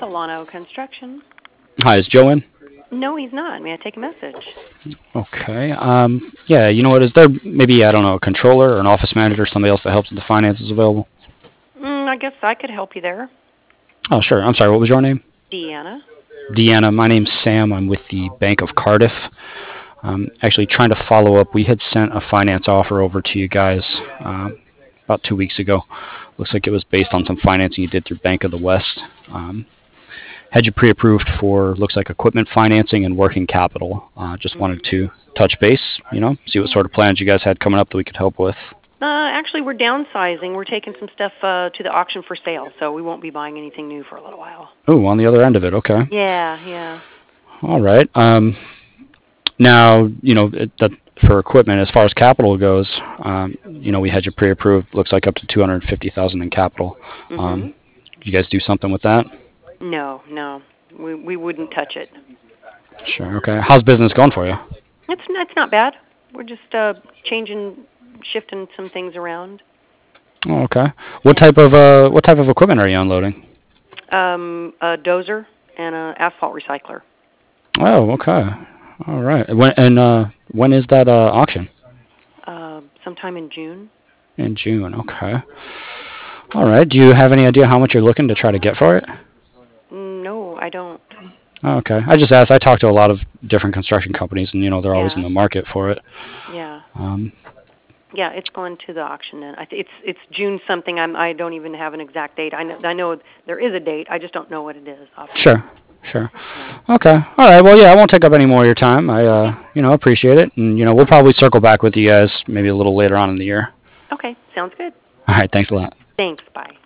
Solano Construction. Hi, is Joe in? No, he's not. May I take a message? Okay. Yeah, you know what? Is there maybe, I don't know, a controller or an office manager or somebody else that helps with the finances available? I guess I could help you there. Oh, sure. I'm sorry, what was your name? Deanna. Deanna. My name's Sam. I'm with the Bank of Cardiff. Actually, trying to follow up. We had sent a finance offer over to you guys about 2 weeks ago. Looks like it was based on some financing you did through Bank of the West. Had you pre-approved for, looks like, equipment financing and working capital. Just wanted to touch base, see what sort of plans you guys had coming up that we could help with. Actually, we're downsizing. We're taking some stuff to the auction for sale, so we won't be buying anything new for a little while. Oh, on the other end of it, okay. Yeah. All right. Now, for equipment, as far as capital goes, we had you pre-approved, looks like up to $250,000 in capital. Mm-hmm. You guys do something with that? No. We wouldn't touch it. Sure, okay. How's business going for you? It's not bad. We're just shifting some things around. Oh, okay. What type of equipment are you unloading? A dozer and an asphalt recycler. Oh, okay. All right. When is that auction? Sometime in June. In June, okay. All right. Do you have any idea how much you're looking to try to get for it? No, I don't. Oh, okay. I just asked. I talked to a lot of different construction companies, and they're always in the market for it. Yeah. Yeah, it's going to the auction then. It's June something. I don't even have an exact date. I know there is a date. I just don't know what it is. Sure. Okay. All right. Well, yeah, I won't take up any more of your time. I appreciate it, and we'll probably circle back with you guys maybe a little later on in the year. Okay, sounds good. All right. Thanks a lot. Thanks. Bye.